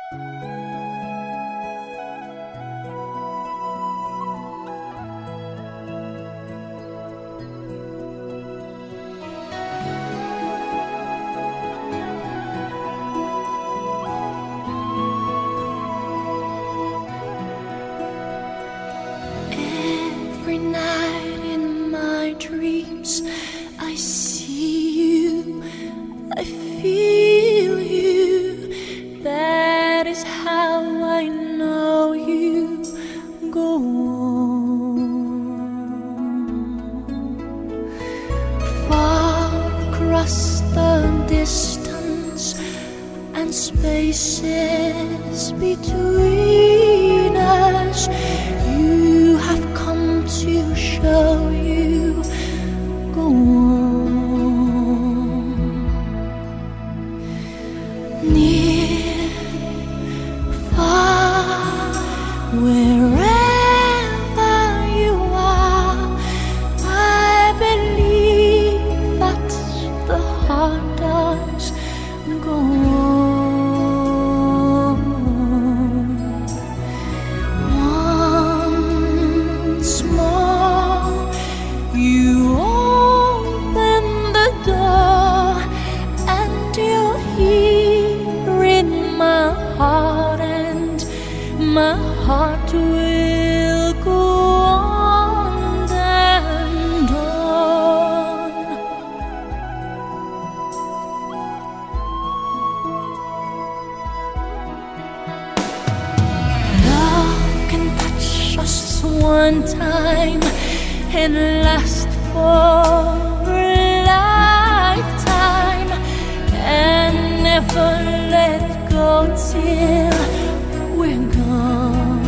Every night in my dreams, I see you, I feel you. That is how I know you. Go on. Far across the distance and spaces between us, you have come to show you. Go on. Near, far, wherever you are, I believe that the heart does. Go on. Once more, you open the door, and you're here in my heart, and my heart will go on and on. Love can touch us one time and last for a lifetime, and never let go till we're gone.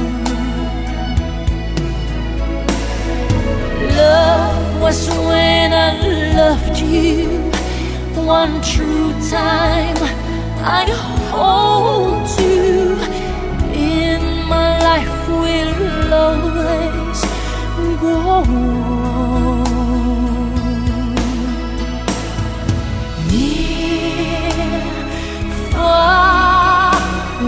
Love was when I loved you one true time. I hold you in my life, will always go on. Near, far,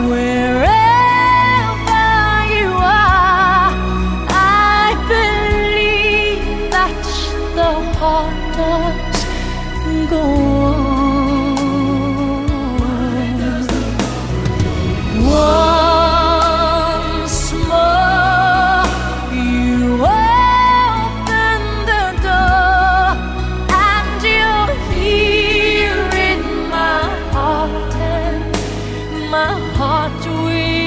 wherever you are, I believe that the heart does go on. Once more, you open the door, and you're here in my heart, and my heart will